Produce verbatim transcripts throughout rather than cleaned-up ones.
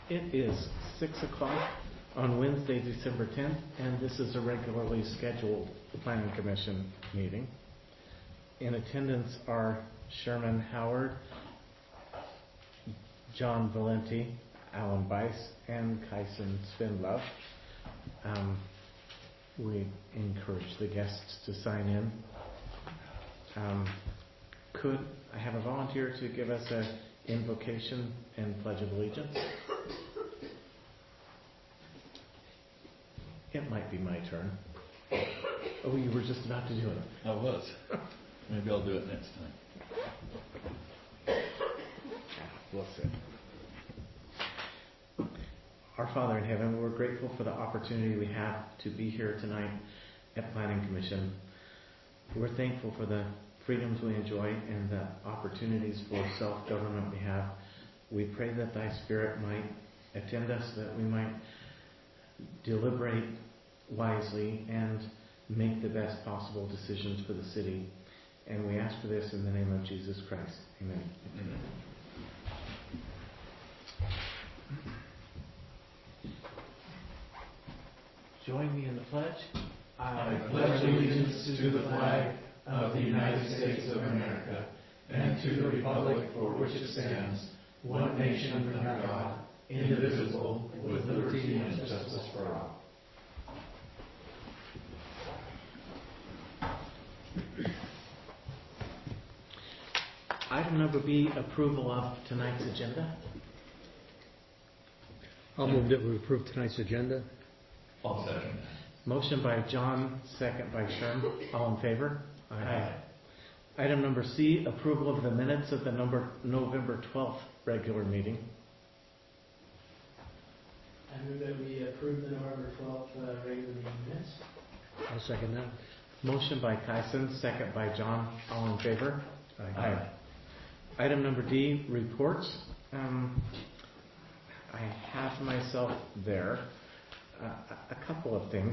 It is six o'clock on Wednesday, December tenth, and this is a regularly scheduled Planning Commission meeting. In attendance are Sherman Howard, John Valenti, Alan Weiss, and Kyson Spindlove. Um, we encourage the guests to sign in. Um, could I have a volunteer to give us an invocation and pledge of allegiance? It might be my turn. Oh, you were just about to do it. I was. Maybe I'll do it next time. We'll see. Our Father in heaven, we're grateful for the opportunity we have to be here tonight at Planning Commission. We're thankful for the freedoms we enjoy and the opportunities for self-government we have. We pray that Thy Spirit might attend us, that we might deliberate wisely and make the best possible decisions for the city. And we ask for this in the name of Jesus Christ. Amen. Amen. Join me in the pledge. I pledge allegiance to the flag of the United States of America and to the republic for which it stands, one nation under God, indivisible, with liberty and justice for all. Item number B, approval of tonight's agenda. I'll move that we approve tonight's agenda. I'll second. Motion by John, second by Sherm. All in favor? Aye. Aye. Item number C, approval of the minutes of the number November twelfth regular meeting. I move that we approve the November twelfth uh, regular meeting minutes. I'll second that. Motion by Kyson, second by John. All in favor? Aye. Aye. Item number D, reports. Um, I have myself there. Uh, a couple of things.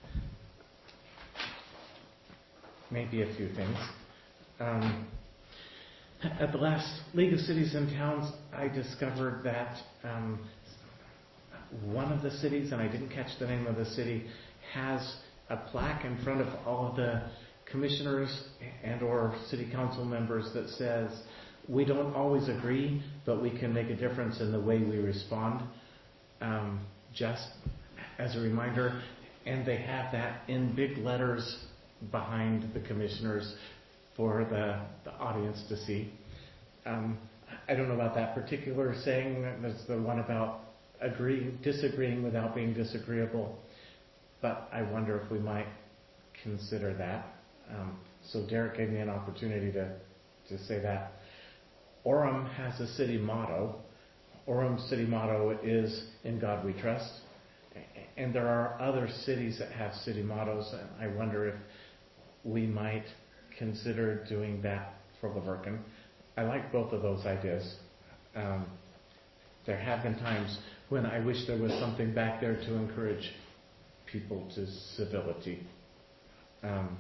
Maybe a few things. Um, at the last League of Cities and Towns, I discovered that um, one of the cities, and I didn't catch the name of the city, has a plaque in front of all of the commissioners and or city council members that says, we don't always agree, but we can make a difference in the way we respond. Um, just as a reminder, and they have that in big letters behind the commissioners for the, the audience to see. Um, I don't know about that particular saying. That's the one about agreeing, disagreeing without being disagreeable. But I wonder if we might consider that. Um, so Derek gave me an opportunity to, to say that. Orem has a city motto. Orem's city motto is, "In God We Trust." And there are other cities that have city mottos, and I wonder if we might consider doing that for Laverton. I like both of those ideas. Um, there have been times when I wish there was something back there to encourage people to civility. Um,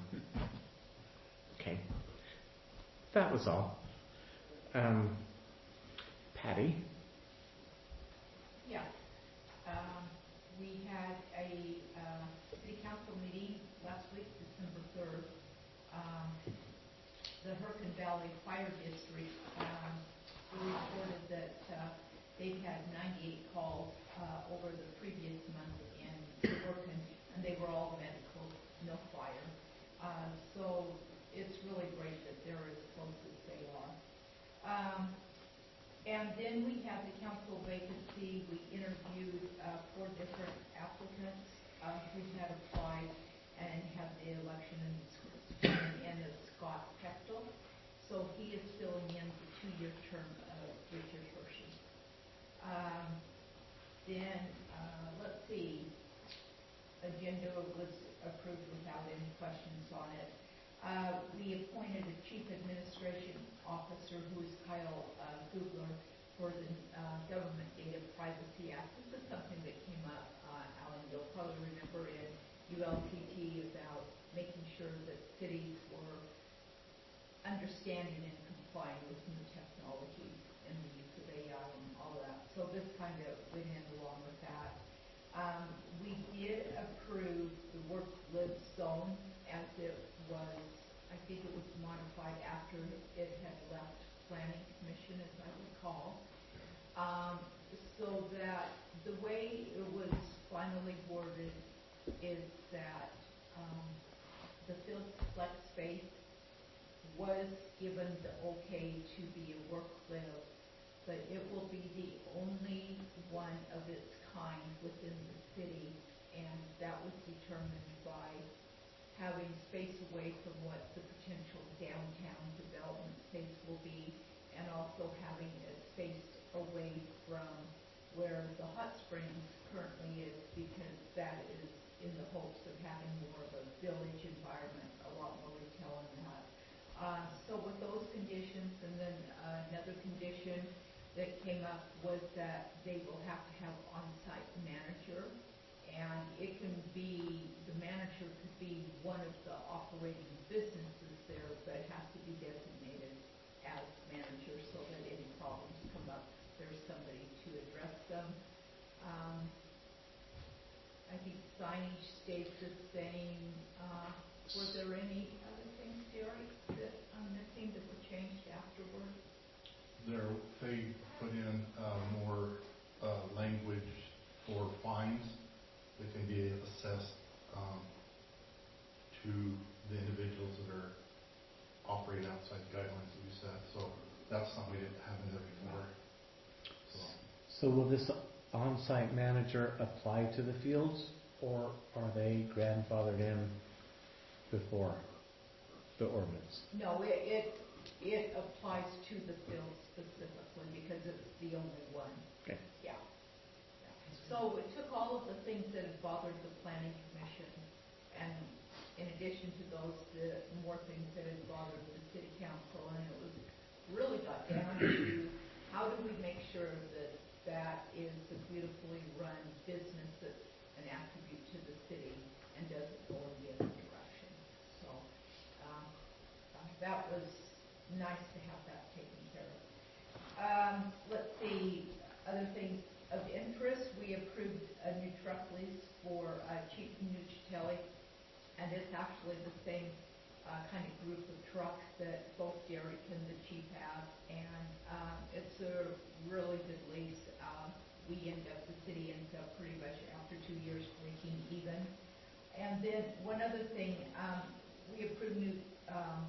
okay. That was all. Um, Patty? Yeah. Um, we had a uh, city council meeting last week, December third. Um, the Hurricane Valley Fire District um, reported that uh, they've had ninety-eight calls uh, over the previous month in Hurricane, and they were all medical, no fire. Uh, so it's really great that they're as close as they are. Um, and then we have the council vacancy. We interviewed uh, four different applicants uh, who had applied and had the election in, in the Scott Hechtel. So he is filling in the two-year term of Richard Hershey. Um, then, uh, let's see, agenda was approved without any questions on it. Uh, we appointed a chief administration officer who is Kyle uh, Gugler for the uh, Government Data Privacy Act. This is something that came up, uh, Alan, you'll probably remember in U L T T about making sure that cities were understanding and complying with new technologies and the use of A I and all that. so this kind of went in along with that. Um, we did approve the work-live zone as it was, I think it was modified after it had left planning commission, as I recall. Um, so that the way it was finally worded is that, um, the field flex space was given the okay to be a work-live, but it will be the only one of its kind within the city, and that was determined by having space away from what the potential downtown development space will be, and also having it spaced away from where the hot springs currently is, because that is in the hopes of having more of a village environment, a lot more retail in that. Uh, so with those conditions, and then uh, another condition that came up was that they will have to have on-site manager, and it can be, the manager could be one of the operating businesses there, but it has to be designated as manager so that any problems come up, there's somebody to address them. Um, I think signage stays the same. Uh, were there any other things, Jerry, that I'm missing that were changed afterward? There, they put in uh, more uh, language for fines that can be assessed um, to the individuals that are operating outside the guidelines that we set. So that's something we didn't have in there before. So, So will this on-site manager apply to the fields, or are they grandfathered in before the ordinance? No, it, it, it applies to the field specifically because it's the only one. Okay. Yeah. Yeah. So it took all of the things that had bothered the planning commission, and in addition to those, the more things that had bothered the city council, and it was really got down to how do we make sure that that is a beautifully run business that's an attribute to the city and doesn't go in the other direction. So um, uh, that was nice to have that taken care of. Um, let's see, other things of interest. We approved a new truck lease for uh, Chief Nucitelli, and it's actually the same uh, kind of group of trucks that both Derek and the chief have, and um, it's a really good lease. Um, we end up, the city ends up pretty much after two years breaking even. And then one other thing, um, we approved new um,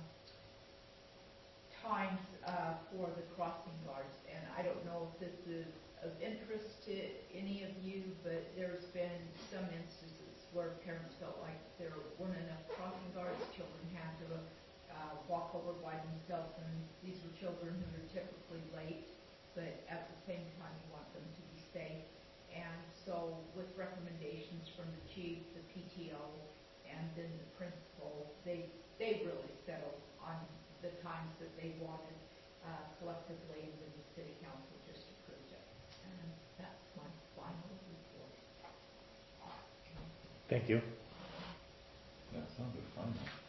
times uh, for the crossing guards, and I don't know if this is of interest to any of you, but there's been some instances where parents felt like there weren't enough crossing guards. Children had to uh, walk over by themselves, and these were children who are typically late, but at the same time you want them to be safe. And so with recommendations from the chief, the P T O, and then the principal, they they really settled on the times that they wanted uh, collectively, and then the city council just approved it. And that's my final report. Thank you. That sounded fun.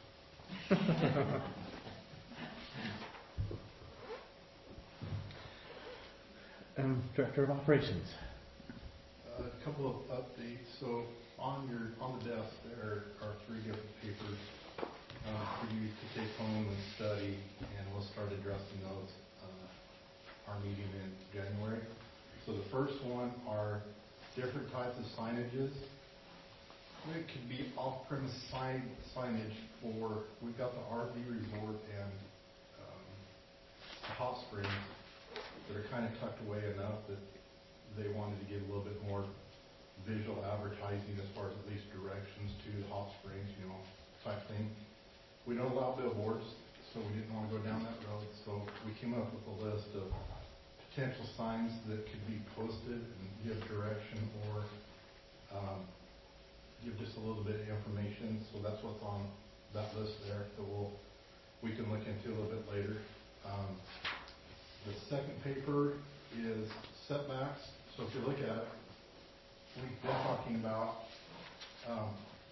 Um, Director of Operations. a couple of updates. So on your on the desk there are three different papers um, for you to take home and study, and we'll start addressing those uh, our meeting in January. So the first one are different types of signages. It could be off-premise sign, signage for, we've got the R V resort and um, the hot springs that are kind of tucked away enough that they wanted to give a little bit more visual advertising as far as at least directions to the hot springs, you know, type thing. We don't allow billboards, so we didn't want to go down that road. So we came up with a list of potential signs that could be posted and give direction or um, give just a little bit of information. So that's what's on that list there that we'll we can look into a little bit later. Um, the second paper is setbacks. So if you look at it, we've been talking about, um,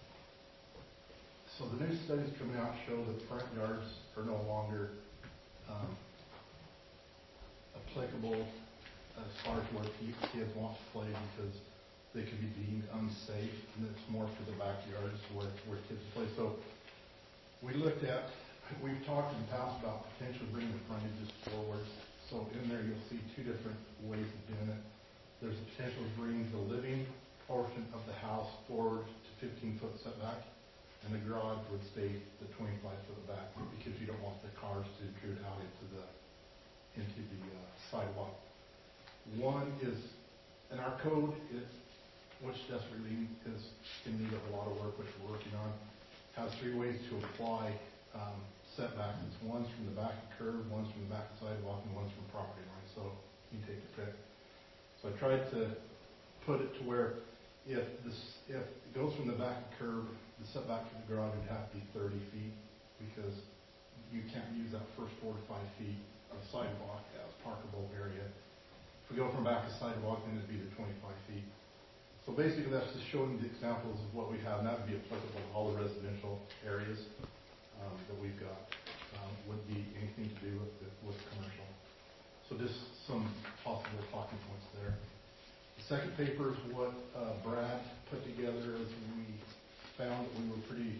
so the new studies coming out show that front yards are no longer um, applicable as far as where pe- kids want to play because they could be deemed unsafe, and it's more for the backyards where, where kids play. So we looked at, we've talked in the past about potentially bringing the frontages forward. So in there you'll see two different ways of doing it. There's a potential to bring the living portion of the house forward to fifteen foot setback, and the garage would stay the twenty-five foot back because you don't want the cars to intrude out into the into the uh, sidewalk. One is, in our code, is, which desperately is in need of a lot of work, which we're working on, has three ways to apply um, setbacks. It's one's from the back of curb, one's from the back of sidewalk, and one's from property line. So you take your pick. So I tried to put it to where if this if it goes from the back of curb, the setback for the garage would have to be thirty feet because you can't use that first four to five feet of sidewalk as parkable area. If we go from back to sidewalk, then it'd be the twenty-five feet. So basically, that's just showing the examples of what we have, and that would be applicable to all the residential areas um, that we've got. Um, wouldn't be anything to do with the, with commercial. So just some possible talking points there. The second paper is what uh, Brad put together as we found that we were pretty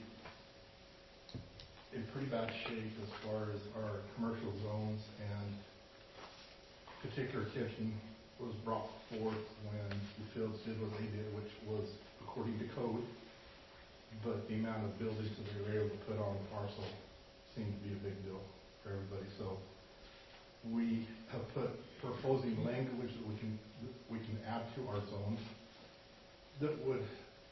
in pretty bad shape as far as our commercial zones, and particular attention was brought forth when the fields did what they did, which was according to code, but the amount of buildings that they were able to put on the parcel seemed to be a big deal for everybody. So we have put proposing language that we can we can add to our zones that would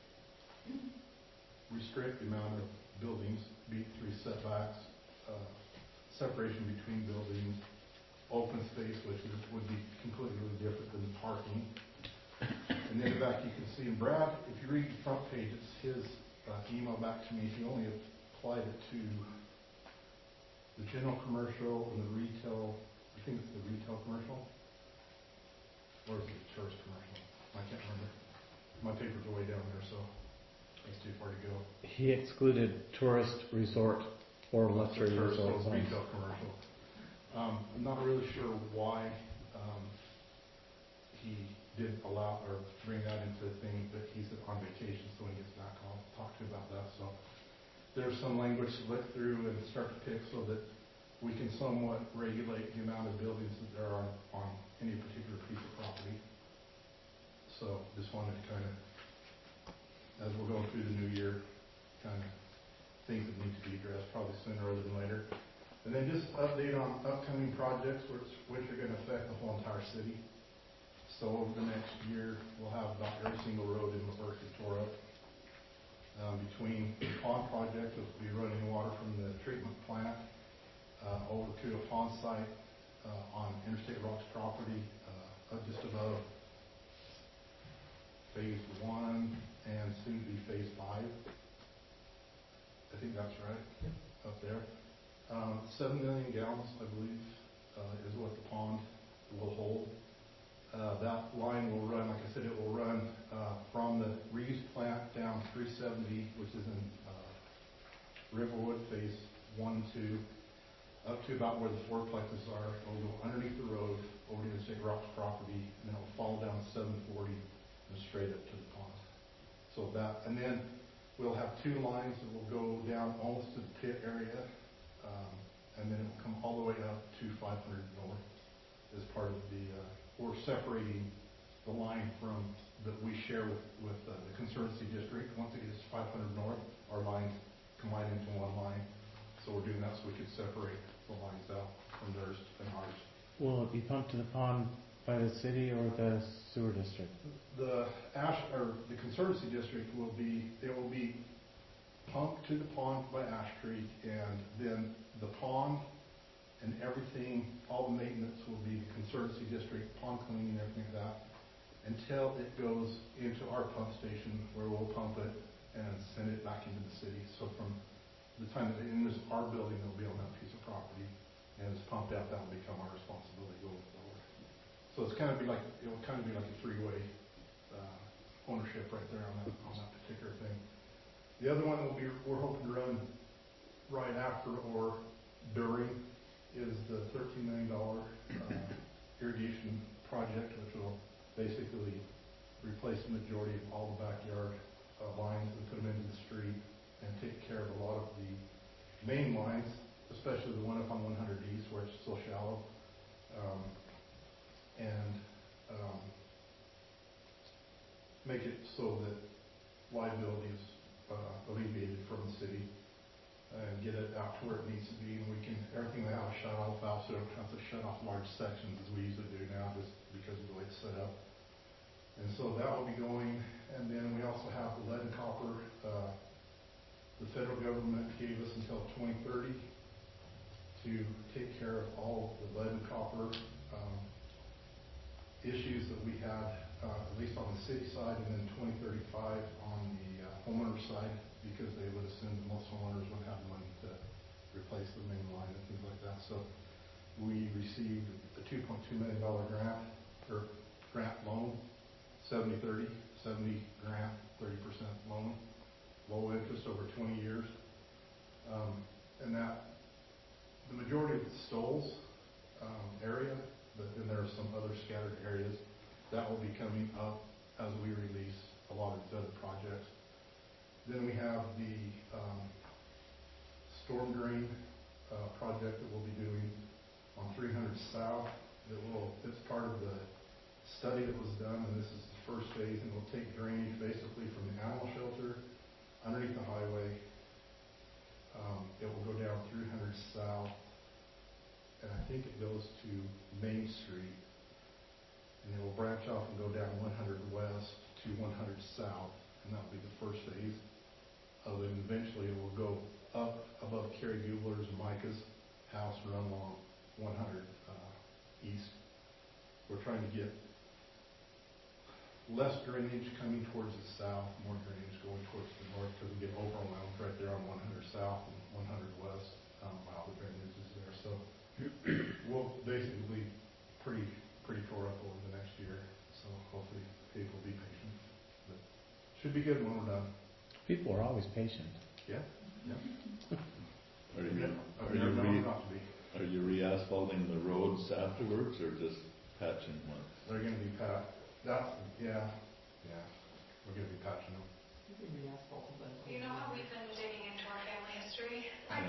restrict the amount of buildings, be three setbacks, uh, separation between buildings, open space, which is, would be completely different than parking. And then back you can see, and Brad, if you read the front page, it's his uh, email back to me. He only applied it to the general commercial and the retail. I think it's the retail commercial, or is it the tourist commercial? I can't remember. My papers are way down there, so that's too far to go. He excluded tourist resort or luxury Tourist or resort zones. retail commercial. Um, I'm not really sure why um, he didn't allow or bring that into the thing, but he's on vacation, so when he gets back, I'll talk to you about that. So there's some language to look through and start to pick so that we can somewhat regulate the amount of buildings that there are on any particular piece of property. So just wanted to kind of, as we're going through the new year, kind of things that need to be addressed, probably sooner rather than later. And then just update on upcoming projects which, which are going to affect the whole entire city. So over the next year, we'll have about every single road in Levert, Victoria. Um, between the pond project, which will be running water from the treatment plant uh, over to a pond site uh, on Interstate Rocks property, uh, up just above phase one and soon to be phase five. I think that's right, yeah. Up there. Um, seven million gallons, I believe, uh, is what the pond will hold. Uh, that line will run, like I said, it will run uh, from the Reeves plant down three seventy, which is in uh, Riverwood, phase one, two, up to about where the fourplexes are. It will go underneath the road over to the State Rocks property, and then it will fall down seven forty and straight up to the pond. So that, and then we'll have two lines that will go down almost to the pit area, um, and then it will come all the way up to five hundred north as part of the. Uh, We're separating the line from that we share with, with uh, the Conservancy District. Once it gets to five hundred north, our lines combine into one line. So we're doing that so we could separate the lines out from theirs and ours. Will it be pumped to the pond by the city or the sewer district? The Ash or the Conservancy District will be it will be pumped to the pond by Ash Creek, and then the pond and everything, all the maintenance will be the Conservancy District, pond cleaning, everything like that, until it goes into our pump station where we'll pump it and send it back into the city. So from the time that it enters our building, it'll be on that piece of property, and it's pumped out, that will become our responsibility going forward. So it's kind of be like, it will kind of be like a three-way uh, ownership right there on that, on that particular thing. The other one that we'll be, we're hoping to run right after or during is the thirteen million dollars uh, irrigation project, which will basically replace the majority of all the backyard uh, lines and put them into the street and take care of a lot of the main lines, especially the one up on one hundred East where it's so shallow. Um, and um, make it so that liability is uh, alleviated from the city and get it out to where it needs to be. And we can, everything we have a shut off valve, so we don't have to shut off large sections as we usually do now just because of the way it's set up. And so that will be going. And then we also have the lead and copper. Uh, the federal government gave us until twenty thirty to take care of all of the lead and copper um, issues that we had, uh, at least on the city side, and then twenty thirty-five on the uh, homeowner side, because they would assume that most homeowners would have money to replace the main line and things like that. So we received a two point two million dollar grant, or grant loan, seventy thirty, seventy grant, thirty percent loan, low interest over twenty years. Um, and that, the majority of the Stoles um, area, but then there are some other scattered areas that will be coming up as we release a lot of these other projects. Then we have the um, storm drain uh, project that we'll be doing on three hundred South. That will, it's part of the study that was done, and this is the first phase, and we'll take drainage basically from the animal shelter underneath the highway. Um, it will go down three hundred South, and I think it goes to Main Street, and it will branch off and go down one hundred West to one hundred South, and that will be the first phase of it. And eventually it will go up above Carrie Gubler's and Micah's house and run along one hundred uh, East. We're trying to get less drainage coming towards the south, more drainage going towards the north, because we get overwhelmed right there on one hundred South and one hundred West, um, while the drainage is there. So we'll basically be pretty, pretty tore up over the next year. So hopefully people will be patient. But should be good when we're done. People are always patient. Yeah. Yeah. Are you, I've are you never known re, not to be. are you re-asphalting the roads afterwards, or just patching one? They're going to be pat. That's, yeah, yeah. We're going to be patching them. You know how we've been digging into our family history?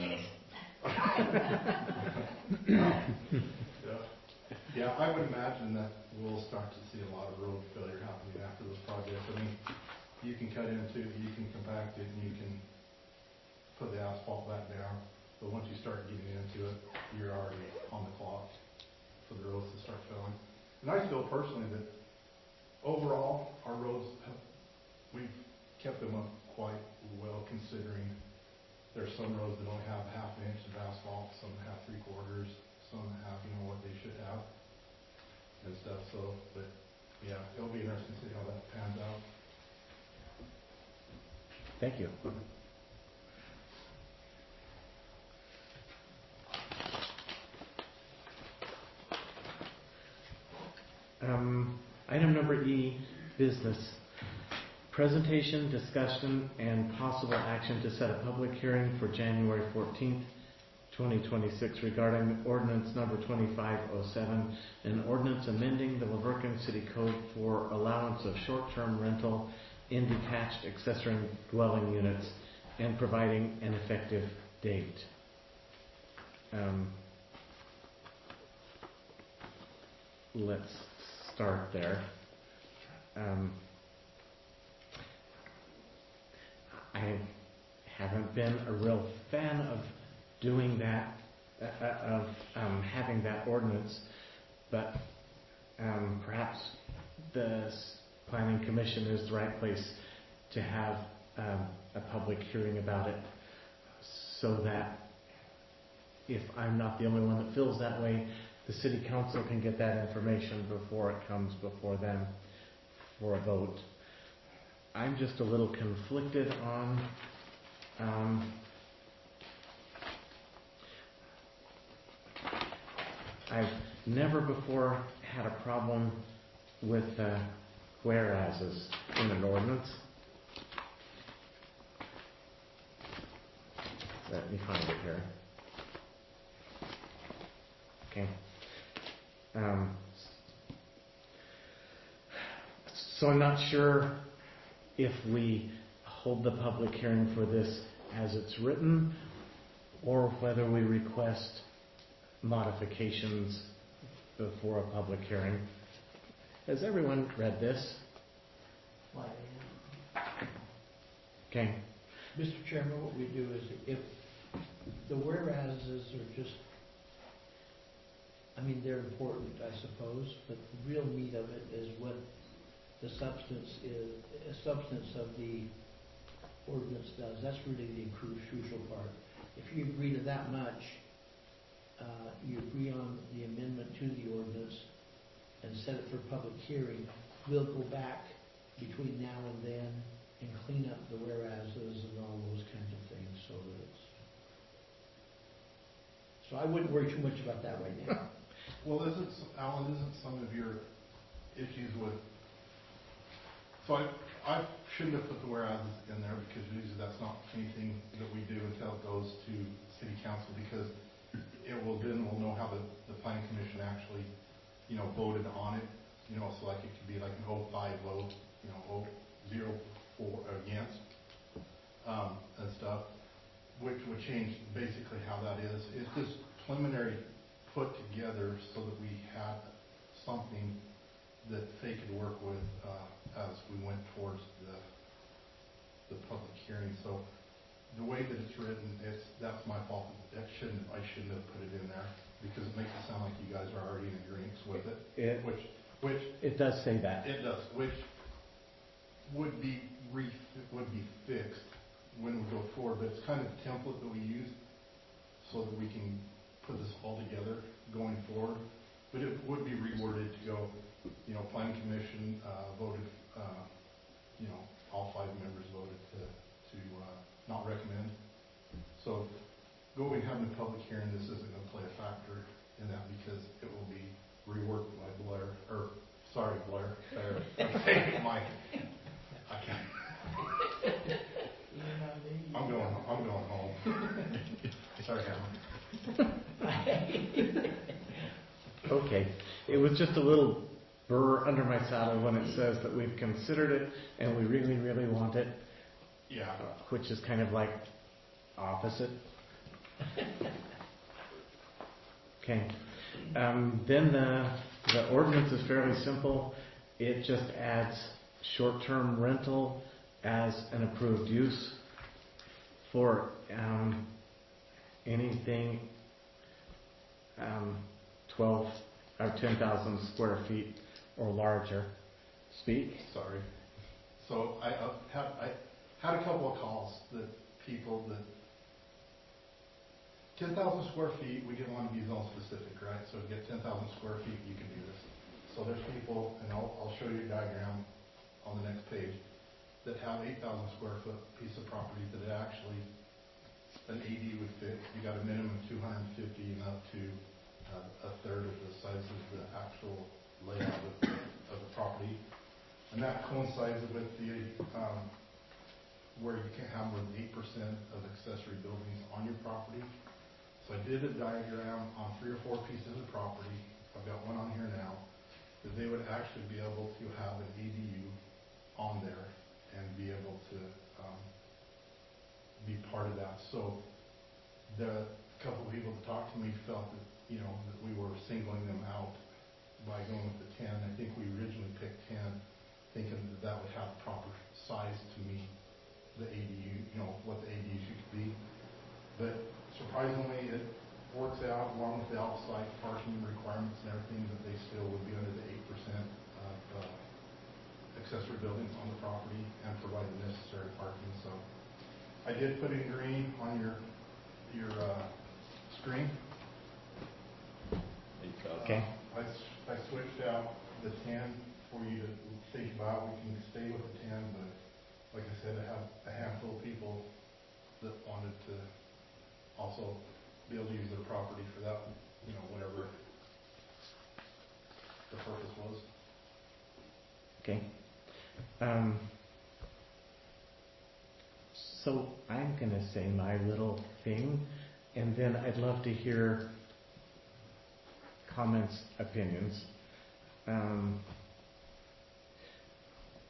Yeah. Yeah, I would imagine that we'll start to see a lot of road failure happening after those projects. I mean, you can cut into it, you can compact it, and you can put the asphalt back down. But once you start getting into it, you're already on the clock for the roads to start failing. And I feel personally that overall, our roads, have, we've kept them up quite well, considering there's some roads that only have half an inch of asphalt, some that have three quarters, some that have, you know, what they should have and stuff. So, but yeah, it'll be interesting to see how that pans out. Thank you. Um, item number E, business. Presentation, discussion, and possible action to set a public hearing for January fourteenth, twenty twenty-six regarding ordinance number twenty-five oh seven, an ordinance amending the Laverton City Code for allowance of short-term rental in detached accessory dwelling units and providing an effective date. Um, let's start there. Um, I haven't been a real fan of doing that, uh, of um, having that ordinance, but um, perhaps the Planning Commission is the right place to have um, a public hearing about it, so that if I'm not the only one that feels that way, the City Council can get that information before it comes before them for a vote. I'm just a little conflicted on um, I've never before had a problem with uh, whereases in an ordinance. Let me find it here. Okay. Um, So I'm not sure if we hold the public hearing for this as it's written, or whether we request modifications before a public hearing. Has everyone read this? Why, Okay. Mister Chairman, what we do is if the whereases are just, I mean, they're important, I suppose, but the real meat of it is what the substance is, the substance of the ordinance does. That's really the cru- crucial part. If you agree to that much, uh, you agree on the amendment to the ordinance and set it for public hearing, we'll go back between now and then and clean up the whereases and all those kinds of things so that it's... So I wouldn't worry too much about that right now. Well, isn't, Alan, isn't some of your issues with, so I, I shouldn't have put the whereas in there because usually that's not anything that we do until it goes to city council, because it will, then we'll know how the, the planning commission actually, you know, voted on it. You know, so like it could be like an oh five vote, you know, oh zero for against, um, and stuff, which would change basically how that is. It's just preliminary put together so that we had something that they could work with uh, as we went towards the the public hearing. So the way that it's written, it's that's my fault. That shouldn't I shouldn't have put it in there because it makes it sound like you guys are already in agreement with it. It which which it does say that. it does, which would be re would be fixed when we go forward. But it's kind of the template that we use so that we can put this all together going forward. But it would be reworded to go, you know, planning commission uh, voted, uh, you know, all five members voted to, to uh, not recommend. So going having a public hearing, this isn't going to play a factor in that because it will be reworked by Blair, or sorry, Blair, or Mike. I can't. I'm going, I'm going home. Sorry, Alan. Okay. It was just a little burr under my saddle when it says that we've considered it and we really, really want it. Yeah. Which is kind of like opposite. Okay. Um, then the, the ordinance is fairly simple. It just adds short-term rental as an approved use for um, anything um, twelve or ten thousand square feet or larger. Speak. Sorry. So I uh, had I had a couple of calls that people that ten thousand square feet, we didn't want to be zone specific, right? So to get ten thousand square feet, you can do this. So there's people, and I'll, I'll show you a diagram on the next page, that have eight thousand square foot piece of property that it actually an A D would fit. You got a minimum two hundred fifty and up to uh, a third of the size of the actual layout of the, of the property. And that coincides with the um, where you can't have more than eight percent of accessory buildings on your property. So I did a diagram on three or four pieces of property. I've got one on here now, that they would actually be able to have an A D U on there and be able to um, be part of that. So the couple of people that talked to me felt that, you know, that we were singling them out by going with the ten. I think we originally picked ten, thinking that that would have proper size to meet the A D U, you know, what the A D U should be. But surprisingly, it works out along with the outside parking requirements and everything that they still would be under the eight percent of uh, accessory buildings on the property and provide the necessary parking. So I did put in green on your your uh, screen. Okay. Uh, I, I switched out the ten for you to think about. We can stay with the ten, but like I said, I have a handful of people that wanted to also be able to use their property for that, you know, whatever the purpose was. Okay. Um, so I'm going to say my little thing, and then I'd love to hear comments, opinions. Um,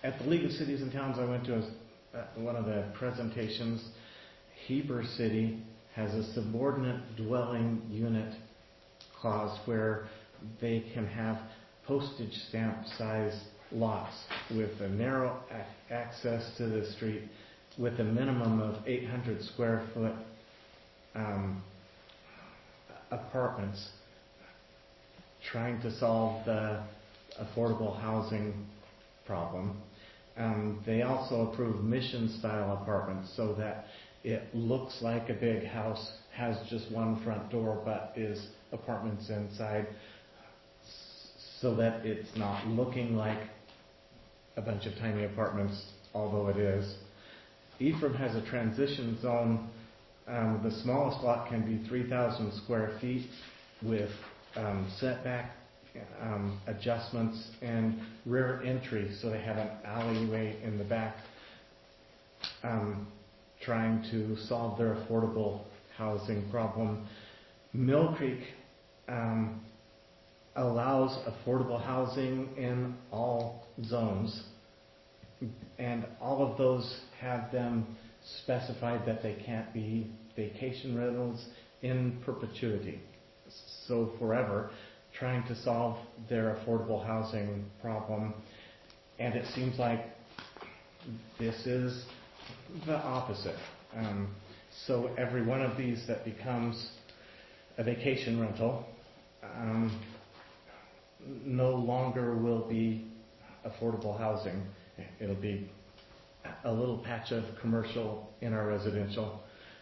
at the League of Cities and Towns I went to, a, uh, one of the presentations, Heber City has a subordinate dwelling unit clause where they can have postage stamp size lots with a narrow ac- access to the street with a minimum of eight hundred square foot um, apartments, trying to solve the affordable housing problem. Um, they also approve mission style apartments so that it looks like a big house, has just one front door, but is apartments inside, so that it's not looking like a bunch of tiny apartments, although it is. Ephraim has a transition zone. Um, the smallest lot can be three thousand square feet with um, setback um, adjustments and rear entry, so they have an alleyway in the back, um, trying to solve their affordable housing problem. Mill Creek um, allows affordable housing in all zones, and all of those have them specified that they can't be vacation rentals in perpetuity, so forever, trying to solve their affordable housing problem. And it seems like this is the opposite. Um, so every one of these that becomes a vacation rental um, no longer will be affordable housing. It'll be a little patch of commercial in our residential.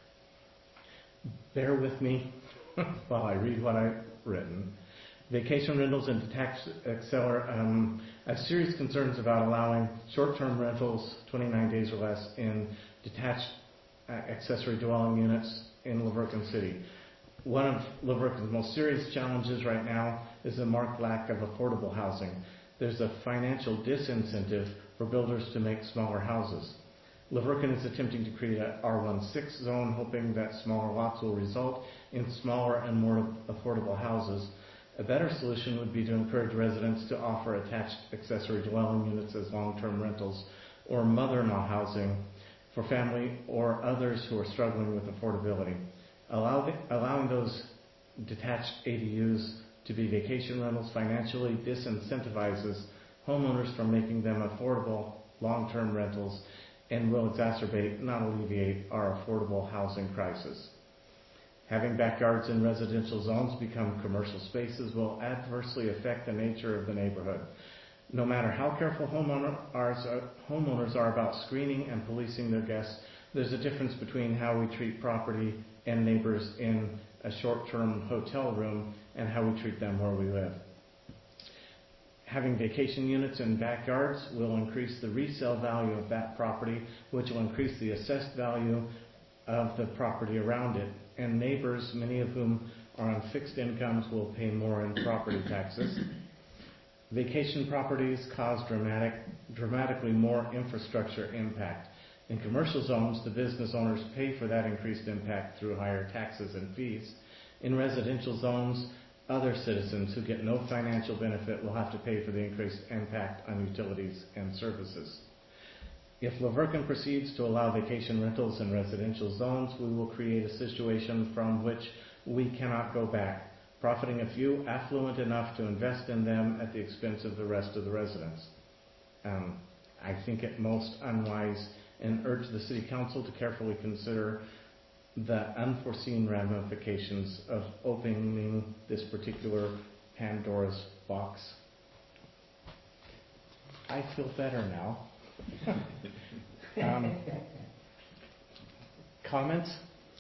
Bear with me while I read what I've written. Vacation rentals and detached acceler. Um, I have serious concerns about allowing short-term rentals, twenty-nine days or less, in detached uh, accessory dwelling units in La Verkin City. One of La Verkin's most serious challenges right now is the marked lack of affordable housing. There's a financial disincentive for builders to make smaller houses. La Verkin is attempting to create a R sixteen zone, hoping that smaller lots will result in smaller and more affordable houses. A better solution would be to encourage residents to offer attached accessory dwelling units as long-term rentals or mother-in-law housing for family or others who are struggling with affordability. Allow the, allowing those detached A D Us to be vacation rentals financially disincentivizes homeowners from making them affordable long-term rentals and will exacerbate, not alleviate, our affordable housing crisis. Having backyards in residential zones become commercial spaces will adversely affect the nature of the neighborhood. No matter how careful homeowner are, homeowners are about screening and policing their guests, there's a difference between how we treat property and neighbors in a short-term hotel room and how we treat them where we live. Having vacation units in backyards will increase the resale value of that property, which will increase the assessed value of the property around it. And neighbors, many of whom are on fixed incomes, will pay more in property taxes. Vacation properties cause dramatic, dramatically more infrastructure impact. In commercial zones, the business owners pay for that increased impact through higher taxes and fees. In residential zones, other citizens who get no financial benefit will have to pay for the increased impact on utilities and services. If La Verkin proceeds to allow vacation rentals in residential zones, we will create a situation from which we cannot go back, profiting a few affluent enough to invest in them at the expense of the rest of the residents. Um, I think it most unwise and urge the City Council to carefully consider the unforeseen ramifications of opening this particular Pandora's box. I feel better now. um, comments?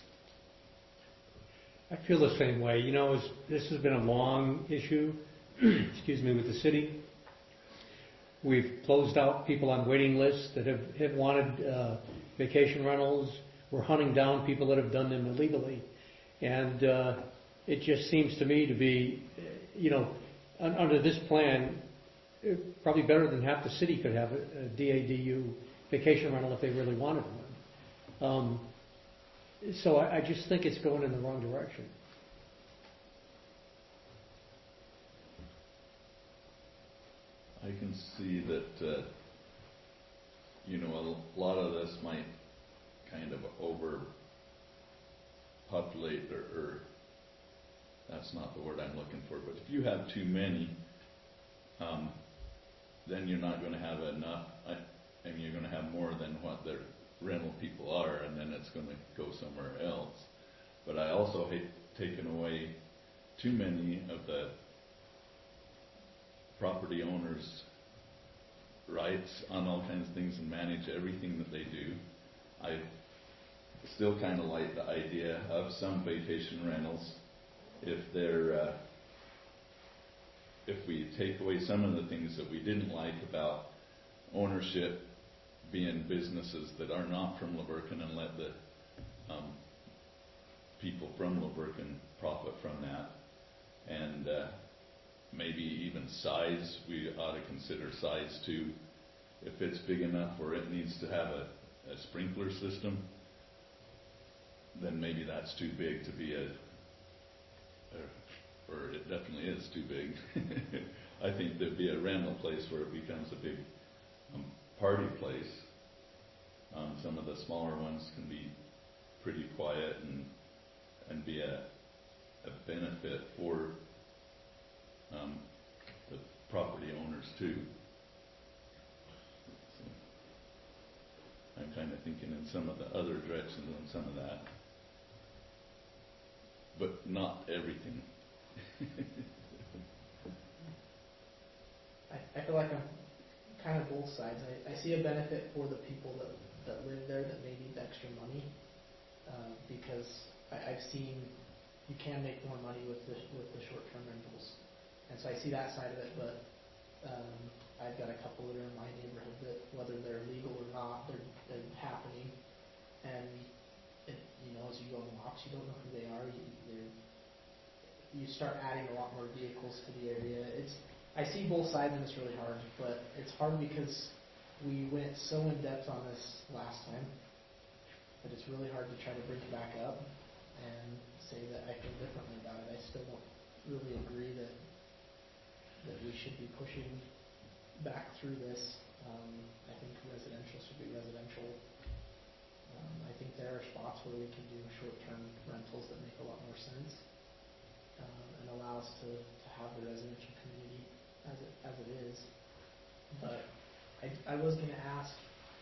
I feel the same way. You know, it's, this has been a long issue, excuse me, with the city. We've closed out people on waiting lists that have, have wanted uh, vacation rentals. We're hunting down people that have done them illegally. And uh, it just seems to me to be, you know, un- under this plan, probably better than half the city could have a, a D A D U vacation rental if they really wanted one. Um, so I, I just think it's going in the wrong direction. I can see that uh, you know, a lot of this might kind of overpopulate, or, or that's not the word I'm looking for, but if you have too many, um, then you're not going to have enough, I, I mean, you're going to have more than what the rental people are, and then it's going to go somewhere else. But I also hate taking away too many of the property owners' rights on all kinds of things and manage everything that they do. I still kind of like the idea of some vacation rentals. If they're, uh, if we take away some of the things that we didn't like about ownership being businesses that are not from Laverton, and let the um, people from Laverton profit from that, and uh, maybe even size, we ought to consider size too. If it's big enough where it needs to have a, a sprinkler system, then maybe that's too big to be a, a or it definitely is too big. I think there'd be a rental place where it becomes a big um, party place. Um, some of the smaller ones can be pretty quiet and and be a, a benefit for um, the property owners too. So I'm kind of thinking in some of the other directions on some of that, but not everything. I, I feel like I'm kind of both sides. I, I see a benefit for the people that, that live there that may need the extra money, um, because I, I've seen you can make more money with the with the short-term rentals, and so I see that side of it. But um, I've got a couple that are in my neighborhood that, whether they're legal or not, they're, they're happening, and it, you know, as you go on walks, you don't know who they are. You, they're you start adding a lot more vehicles to the area. It's I see both sides, and it's really hard, but it's hard because we went so in depth on this last time that it's really hard to try to bring it back up and say that I feel differently about it. I still don't really agree that that we should be pushing back through this. Um, I think residential should be residential. Um, I think there are spots where we can do short-term rentals that make a lot more sense. Um, and allow us to, to have the residential community as it as it is. But I, I was going to ask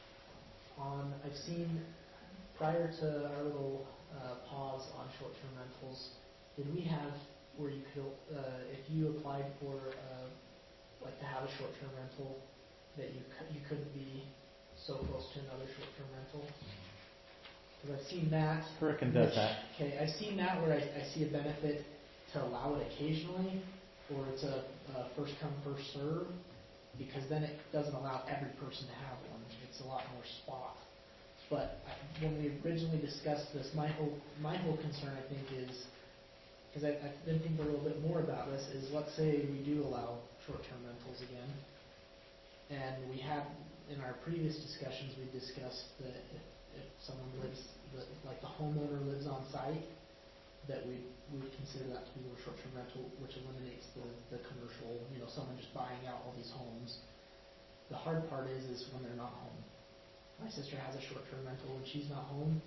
on, I've seen prior to our little uh, pause on short-term rentals, did we have where you could, uh, if you applied for uh, like to have a short-term rental, that you c- you couldn't be so close to another short-term rental? Because I've seen that. Hurricane does which, that. Okay, I've seen that where I, I see a benefit to allow it occasionally, or it's a, a first come, first serve, because then it doesn't allow every person to have one. It's a lot more spot. But I, when we originally discussed this, my whole my whole concern, I think, is, because I've been thinking a little bit more about this, is let's say we do allow short-term rentals again, and we had, in our previous discussions, we discussed that if, if someone lives, the, like the homeowner lives on site, that we we would consider that to be a short-term rental, which eliminates the, the commercial, you know, someone just buying out all these homes. The hard part is, is when they're not home. My sister has a short-term rental when she's not home.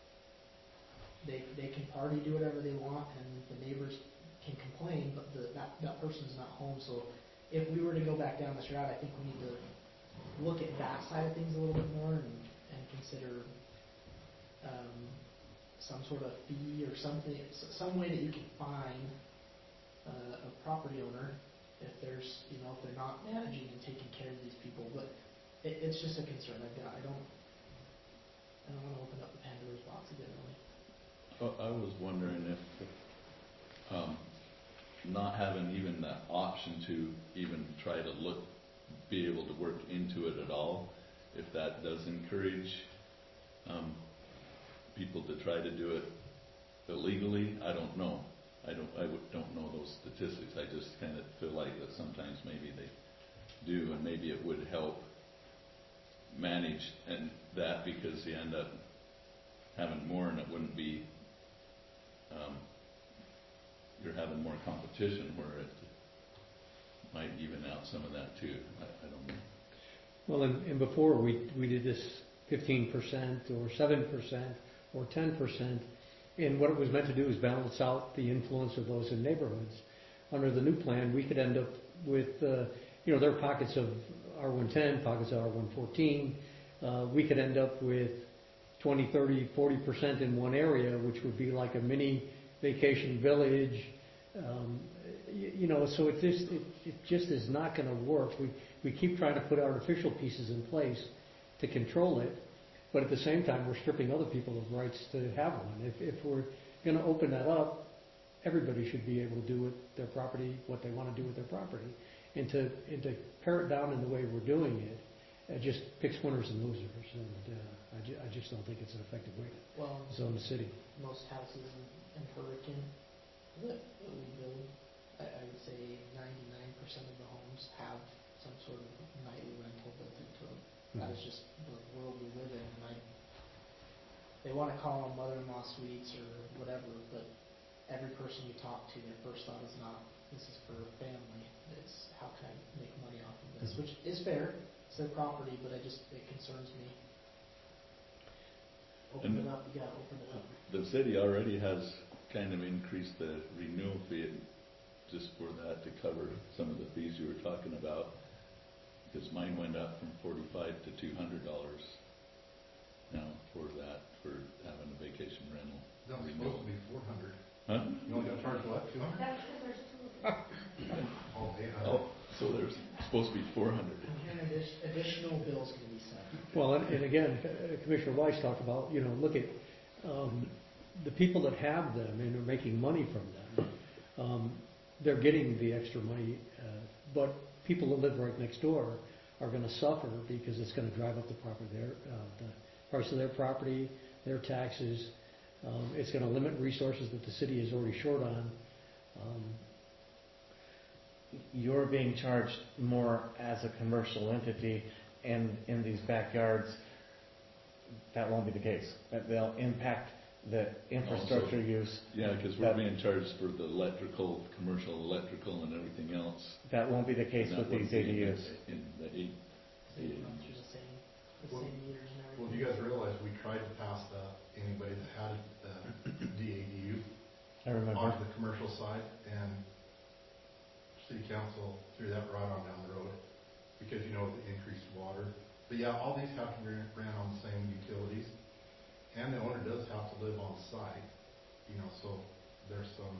They they can party, do whatever they want, and the neighbors can complain, but the, that, that person's not home. So if we were to go back down this route, I think we need to look at that side of things a little bit more and, and consider um, some sort of fee or something, some way that you can fine uh, a property owner if there's, you know, if they're not managing and taking care of these people. But it, it's just a concern I've got. I don't, I don't want to open up the Pandora's box again, really. Well, I was wondering if um, not having even the option to even try to look, be able to work into it at all, if that does encourage um, people to try to do it illegally. I don't know. I don't. I would, don't know those statistics. I just kind of feel like that sometimes maybe they do, and maybe it would help manage and that, because you end up having more, and it wouldn't be. Um, you're having more competition where it might even out some of that too. I, I don't know. Well, and, and before, we, we did this fifteen percent or seven percent or ten percent, and what it was meant to do is balance out the influence of those in neighborhoods. Under the new plan, we could end up with, uh, you know, there are pockets of R one ten, pockets of R one fourteen. Uh, we could end up with twenty, thirty, forty percent in one area, which would be like a mini vacation village. Um, you, you know, so it just, it, it just is not going to work. We, we keep trying to put artificial pieces in place to control it, but at the same time, we're stripping other people of rights to have one. If, if we're going to open that up, everybody should be able to do with their property what they want to do with their property. And to, and to pare it down in the way we're doing it, it just picks winners and losers. And uh, I, ju I just don't think it's an effective way to Well, zone the city. most houses in, in Hurricane that, that we build, I, I would say ninety-nine percent of the homes have some sort of nightly rental built into them. Mm-hmm. That is just the world we live in. And I, they want to call them mother-in-law suites or whatever, but every person you talk to, their first thought is not, this is for family. It's how can I make money off of this, which is fair. It's their property, but I just, it concerns me. Open And it up, you gotta open it up. The city already has kind of increased the renewal fee just for that to cover some of the fees you were talking about. Because mine went up from forty-five to two hundred dollars now for that, for having a vacation rental. That was supposed to be four hundred. Huh? You only got charged what, two hundred? That's because there's two of them. Oh, eight hundred. Oh, so there's supposed to be four hundred. And addi- additional bills can be sent. Well, and, and again, uh, Commissioner Weiss talked about, you know, look at um, the people that have them and are making money from them. Um, they're getting the extra money, uh, but people that live right next door are going to suffer because it's going to drive up the property, their, uh, the price of their property, their taxes. Um, it's going to limit resources that the city is already short on. Um, You're being charged more as a commercial entity, and in these backyards, that won't be the case. That they'll impact the infrastructure use. Yeah, because we're being charged for the electrical, commercial electrical and everything else. That won't be the case And with that these wouldn't A be D in Us. the- In the eight, Same amounts are the same, the Well- same meters and everything. Well, do you guys realize we tried to pass that, anybody that had a D A D U I remember. onto the commercial side, and city council threw that right on down the road, because you know, the increased water. But yeah, all these have to be ran on the same utilities, and the owner does have to live on site, you know, so there's some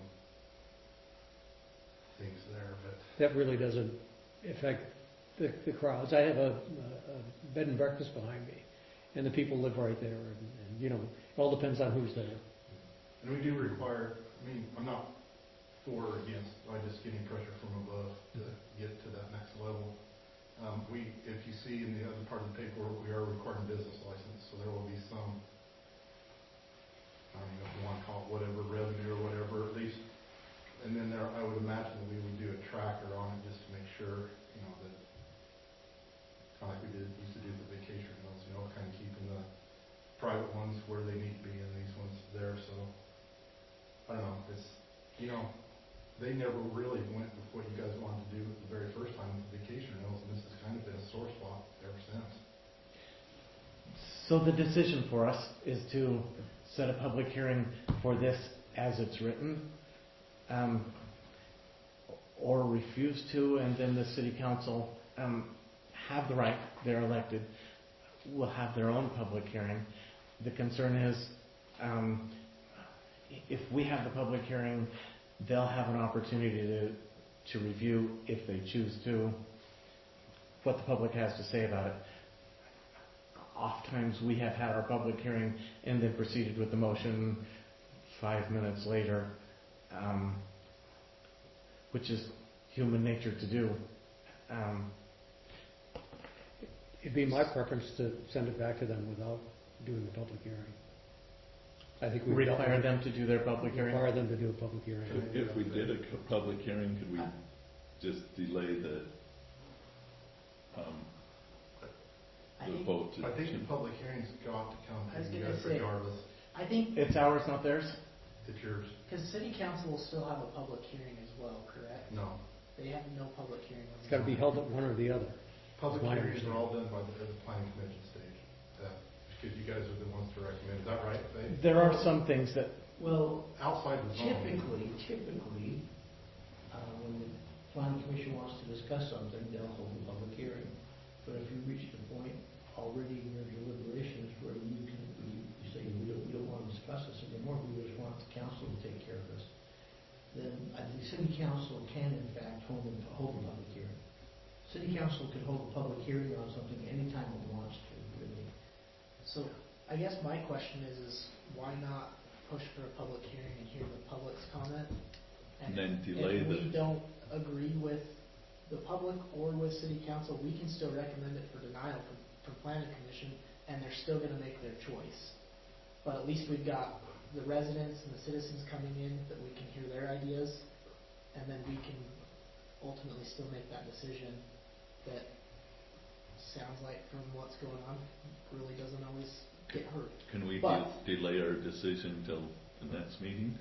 things there, but. that really doesn't affect the, the crowds. I have a, a bed and breakfast behind me, and the people live right there, and, and you know, it all depends on who's there. And we do require, I mean, I'm not for or against, by just getting pressure from above to get to that next level. Um, we, if you see in the other part of the paperwork, we are requiring business license, so there will be some, I don't know if you want to call it whatever, revenue or whatever, at least. And then there, I would imagine that we would do a tracker on it just to make sure, you know, that, kind of like we did, used to do the vacation rentals, you know, kind of keeping the private ones where they need to be and these ones there, so. I don't know, it's, you know, they never really went with what you guys wanted to do the very first time with the vacation rentals, and this has kind of been a sore spot ever since. So the decision for us is to set a public hearing for this as it's written, um, or refuse to, and then the city council um, have the right, they're elected, will have their own public hearing. The concern is, um, if we have the public hearing, they'll have an opportunity to, to review, if they choose to, what the public has to say about it. Oftentimes we have had our public hearing and then proceeded with the motion five minutes later, um, which is human nature to do. Um, It'd be my preference to send it back to them without doing the public hearing. I think we require them to do their public hearing. Require them to do a public hearing. If, if we did a co- public hearing, could we just delay the, um, I the think, vote to? I think the public hearings got to come I was to you gonna guys say- regardless, I think, It's ours, not theirs. it's yours. because city council will still have a public hearing as well, correct? No. They have no public hearing. on It's got to be this. held at one or the other. Public My hearings are understanding. all done by the, at the planning commission stage, uh, because you guys are the ones to recommend, is that right, Faith? There are some things that, Well, Outside the zone. typically, typically, uh, when the planning commission wants to discuss something, they'll hold a public hearing. But if you reach the point already in your deliberations where you can, you you say, we don't, we don't want to discuss this anymore, we just want the council to take care of this, then I think city council can in fact hold a, hold a public hearing. City council can hold a public hearing on something anytime it wants to, really. So I guess my question is, is why not push for a public hearing and hear the public's comment? And then delay if we the- don't agree with the public or with city council, we can still recommend it for denial from, from planning commission, and they're still gonna make their choice. But at least we've got the residents and the citizens coming in that we can hear their ideas, and then we can ultimately still make that decision that sounds like from what's going on really doesn't always get heard. Can we But- de- delay our decision till the next meeting?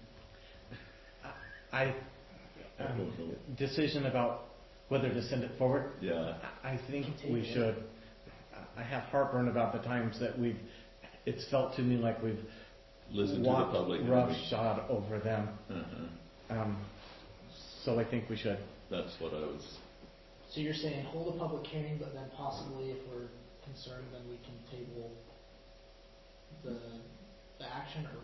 I, I um, don't know. decision about whether to send it forward, Yeah, I I think Continue we it. should. I have heartburn about the times that we've, it's felt to me like we've listen to the walked public. and we- roughshod over them. Uh-huh. Um, so I think we should. That's what I was, So you're saying hold a public hearing, but then possibly if we're concerned, then we can table the, the action, or?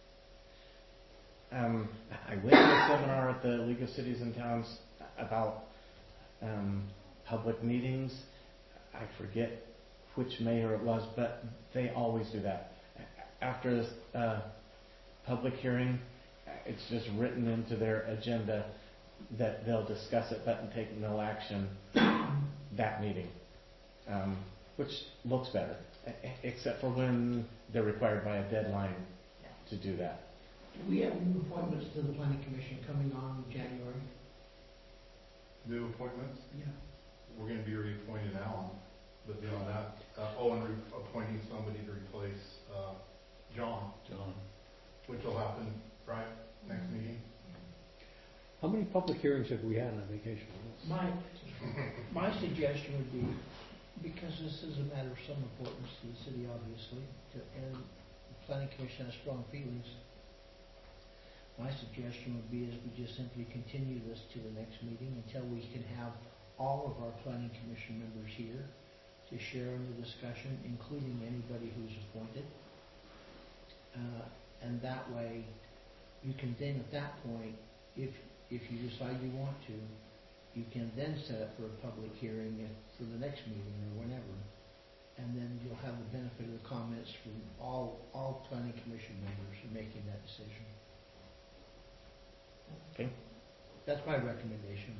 Um, I went to a seminar at the League of Cities and Towns about um, public meetings. I forget which mayor it was, but they always do that. After a uh, public hearing, it's just written into their agenda that they'll discuss it but take no action that meeting, um, which looks better, e- except for when they're required by a deadline to do that. Do we have new appointments to the planning commission coming on in January? New appointments, Yeah. we're gonna be reappointing Alan, but beyond that, uh, oh, and re- appointing somebody to replace, uh, John, John. which will happen, right, next meeting? How many public hearings have we had on vacation? My, my suggestion would be, because this is a matter of some importance to the city, obviously, to- and the planning commission has strong feelings, my suggestion would be is we just simply continue this to the next meeting until we can have all of our planning commission members here to share in the discussion, including anybody who's appointed. Uh, and that way, you can then at that point, if if you decide you want to, you can then set up for a public hearing if, for the next meeting or whenever. And then you'll have the benefit of the comments from all, all planning commission members in making that decision. Okay. That's my recommendation.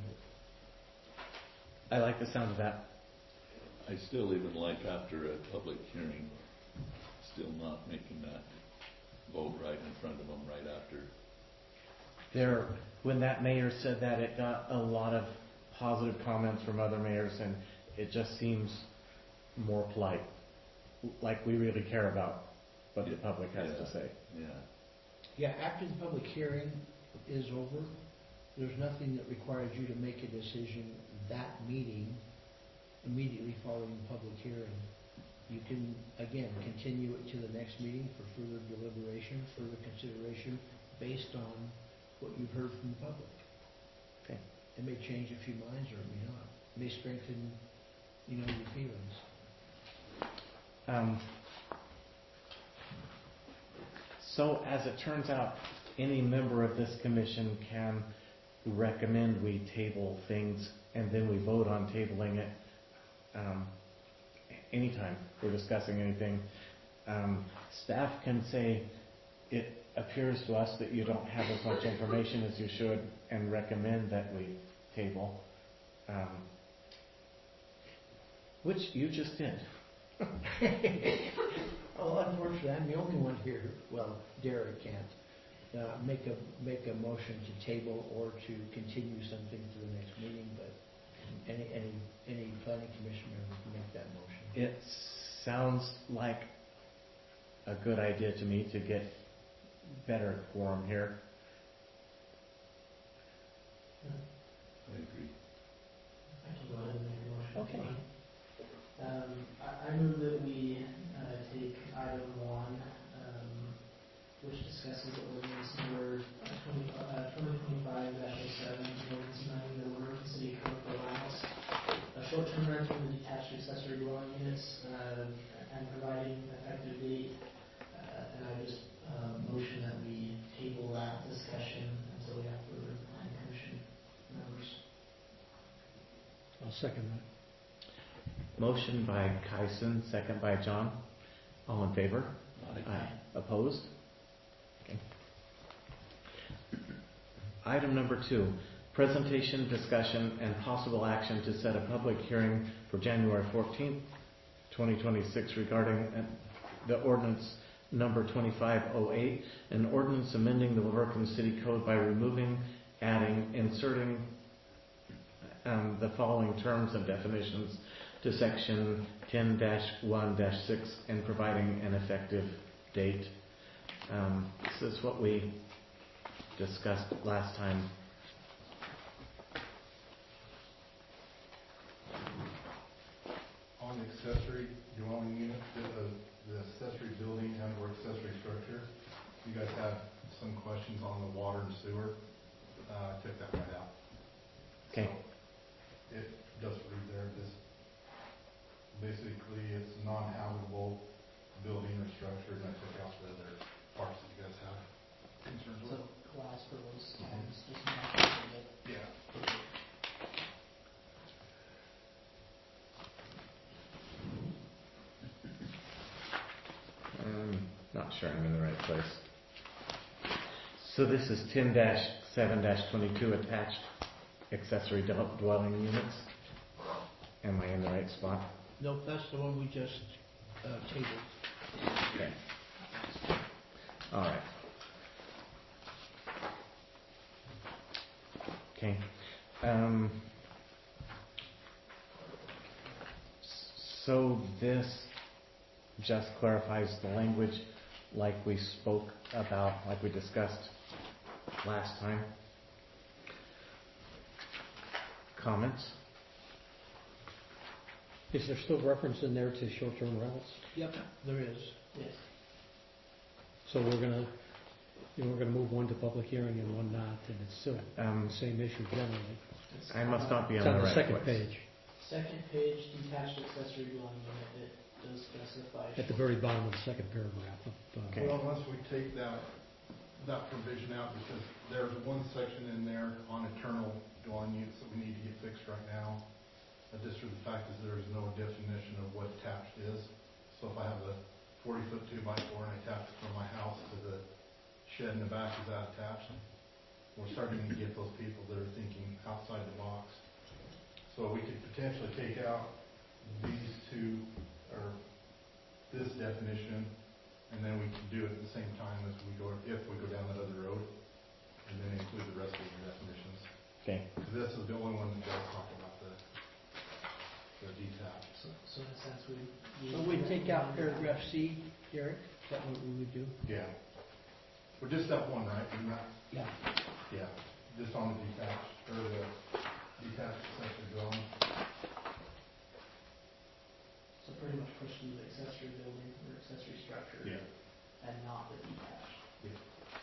I like the sound of that. I still even like after a public hearing, still not making that vote right in front of them right after. There, when that mayor said that, it got a lot of positive comments from other mayors, and it just seems more polite, like we really care about what the Yeah. public has Yeah. to say. Yeah. Yeah, after the public hearing is over, there's nothing that requires you to make a decision that meeting immediately following the public hearing. You can, again, continue it to the next meeting for further deliberation, further consideration, based on what you've heard from the public. Okay. It may change a few minds or it may not. It may strengthen, you know, your feelings. Um, so, as it turns out, any member of this commission can recommend we table things, and then we vote on tabling it um, anytime we're discussing anything. Um, staff can say, it appears to us that you don't have as much information as you should, and recommend that we table, um, which you just did. Oh, unfortunately, I'm the only one here, well, Derek can't, uh, make a, make a motion to table or to continue something to the next meeting, but any, any, any planning commission member can make that motion. It sounds like a good idea to me to get better quorum here. I agree. I can go ahead and make a motion. Okay. I, I move that we, uh, take item one, um, which discusses ordinance number twenty, uh, twenty twenty-five dash oh seven, ordinance amending the Liverpool City Code for allowance of short-term rental and detached accessory dwelling units, uh, and providing effective date. Uh, and I just, uh, motion that we table that discussion until we have further plan commission members. I'll second that. Motion by Kyson, second by John. All in favor? Aye. Opposed? Okay. Item number two, presentation, discussion, and possible action to set a public hearing for January fourteenth, twenty twenty-six regarding uh, the ordinance number twenty-five oh eight, an ordinance amending the Liverpool City Code by removing, adding, inserting um, the following terms and definitions to section ten dash one dash six and providing an effective date. Um, this is what we discussed last time. On the accessory dwelling unit, the, the accessory building and or accessory structure, you guys had some questions on the water and sewer. Uh, I took that right out. Okay. So it doesn't read there, this, basically it's non-habitable building or structure, and I took out the other parts that you guys have concerns So with. glass for those items, just not. Yeah. I'm not sure I'm in the right place. So this is ten dash seven dash twenty-two, attached accessory dwell- dwelling units. Am I in the right spot? Nope, that's the one we just uh, tabled. Okay. All right. Okay. Um, so this just clarifies the language like we spoke about, like we discussed last time. Comments? Is there still reference in there to short-term rentals? Yep, there is. Yes. So we're gonna, you know, we're gonna move one to public hearing and one not, and it's still Um, the same issue generally. It's I must not be It's on on the the right second place. page, Second page, detached accessory dwelling unit, it does specify. at the very bottom of the second paragraph. Of, uh, Okay. Well, unless we take that, that provision out, because there's one section in there on internal dwelling units that we need to get fixed right now. Uh, just for the fact is there is no definition of what attached is. So if I have a forty foot two by four and I attach it from my house to the shed in the back, is that attached? We're starting to get those people that are thinking outside the box. So we could potentially take out these two, or this definition, and then we can do it at the same time as we go, if we go down that other road, and then include the rest of the definitions. Okay. Because this is the only one that does talk about the, the detached. So, so in a sense, we. we- So we take out paragraph C, Derek, is that what we would do? Yeah. Well, just that one, right? Isn't that, Yeah. yeah, just on the detached, or the detached accessory dwelling. So pretty much push the accessory building or accessory structure. Yeah. And not the detached. Yeah.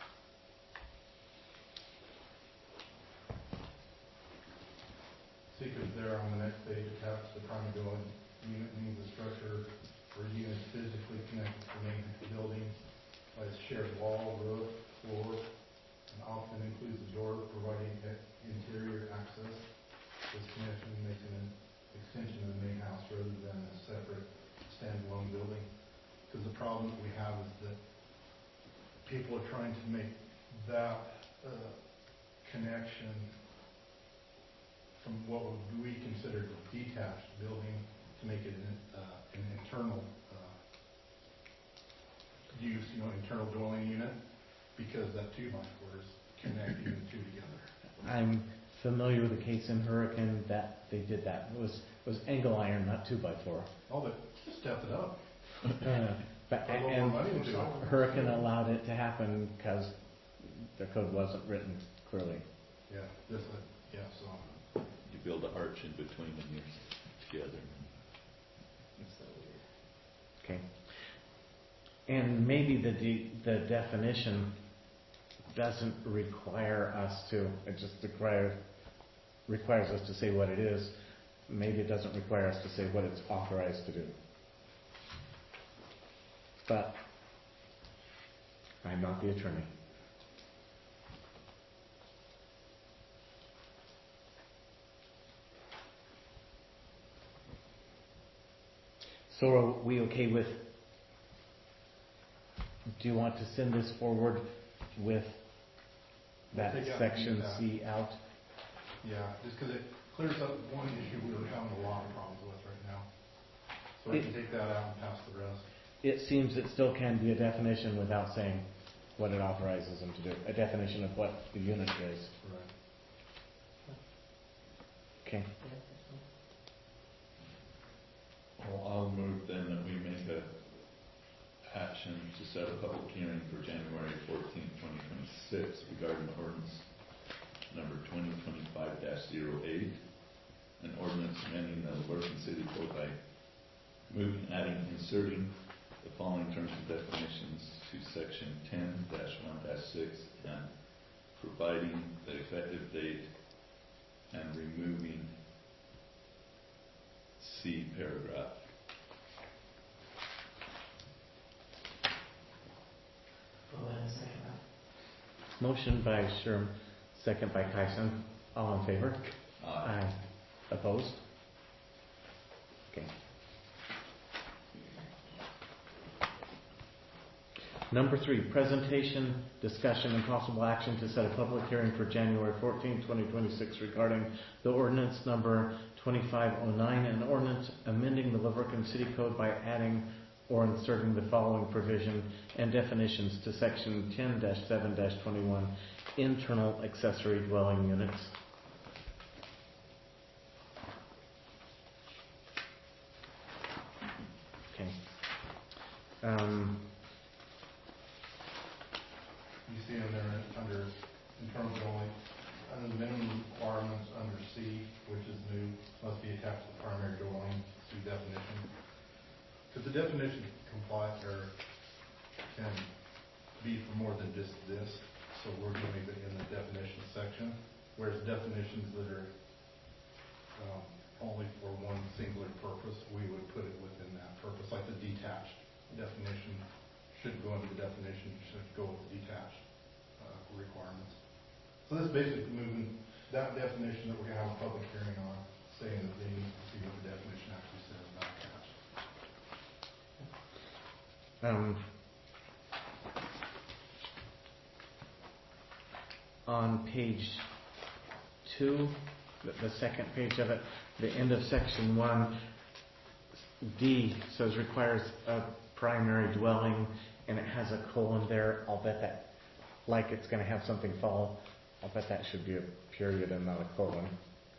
See, because there on the next page, attached to primary dwelling unit means a structure or unit physically connected to the main building by a shared wall, roof, floor, and often includes a door providing e- interior access. This connection makes it an extension of the main house rather than a separate standalone building. Because the problem that we have is that people are trying to make that uh, connection from what would we consider a detached building to make it an, uh, an internal uh, use, you know, internal dwelling unit, because that two by four is connecting the two together. I'm familiar with the case in Hurricane that they did that. It was it was angle iron, not two by four. Oh, but just step it up. Uh, but A little and more money to do it. Hurricane allowed it to happen because the code wasn't written clearly. Yeah, this, uh, yeah, so. You build an arch in between and you're together. So And maybe the de- the definition doesn't require us to, it just require, requires us to say what it is. Maybe it doesn't require us to say what it's authorized to do. But I'm not the attorney. So are we okay with, do you want to send this forward with that We'll take out section the, uh, C out? Yeah, just because it clears up one issue we were having a lot of problems with right now. So we It- can take that out and pass the rest. It seems it still can be a definition without saying what it authorizes them to do. A definition of what the unit is. Right. Okay. Well, I'll move then that we make a action to set a public hearing for January fourteenth, twenty twenty-six regarding ordinance number twenty twenty-five dash zero eight, an ordinance amending the Littleton City Code by moving, adding, inserting the following terms and definitions to section ten dash one dash six and providing the effective date and removing C paragraph. Go ahead and second that. Motion by Sherm, second by Kyson. All in favor? Aye. Opposed? Okay. Number three, presentation, discussion, and possible action to set a public hearing for January fourteenth, twenty twenty-six regarding the ordinance number twenty-five oh nine, an ordinance amending the Littleton City Code by adding or inserting the following provision and definitions to section ten dash seven dash twenty-one, internal accessory dwelling units. Okay. Um, You see in there under internal dwelling, under the minimum requirements under C, which is new, must be attached to the primary dwelling, see definition. Because the definition complies or can be for more than just this, so we're doing it in the definition section, whereas definitions that are um, only for one singular purpose, we would put it within that purpose, like the detached definition should go into the definition, should go with the detached uh, requirements. So this is basically moving that definition that we're going to have a public hearing on, saying that they need to see what the definition actually says about attached. um, on page two, the, the second page of it, the end of section one, D says requires a primary dwelling, and it has a colon there. I'll bet that, like it's going to have something follow, I'll bet that should be a period and not a colon.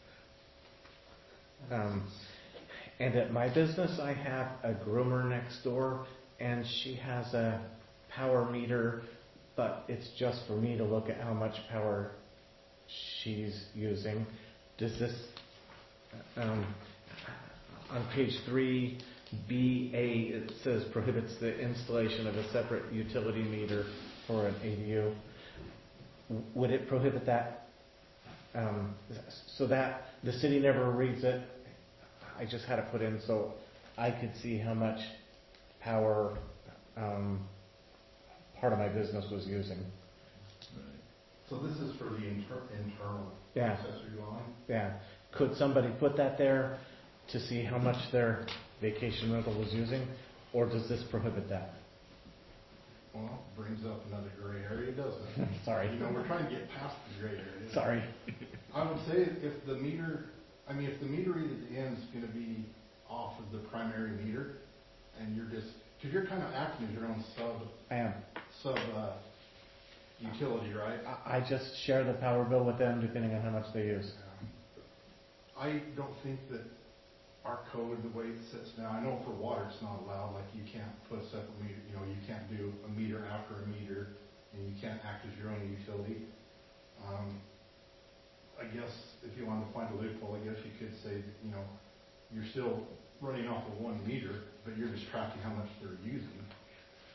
Um, and at my business, I have a groomer next door, and she has a power meter, but it's just for me to look at how much power she's using. Does this, um, on page three, B A, it says prohibits the installation of a separate utility meter for an A D U. Would it prohibit that? Um, so that the city never reads it. I just had it put in so I could see how much power um, part of my business was using. Right. So this is for the inter- internal Yeah. accessory dwelling? Yeah. Could somebody put that there to see how much their vacation rental was using, or does this prohibit that? Well, brings up another gray area, doesn't it? Sorry. You know, we're trying to get past the gray area. Sorry. I would say if the meter, I mean, if the meter read at the end is going to be off of the primary meter, and you're just, because you're kind of acting as your own sub, I am. sub uh, utility, right? I I just share the power bill with them depending on how much they use. Yeah. I don't think that our code, the way it sits now, I know for water it's not allowed, like you can't put a separate meter, you know, you can't do a meter after a meter, and you can't act as your own utility. Um, I guess if you wanted to find a loophole, I guess you could say, that, you know, you're still running off of one meter, but you're just tracking how much they're using.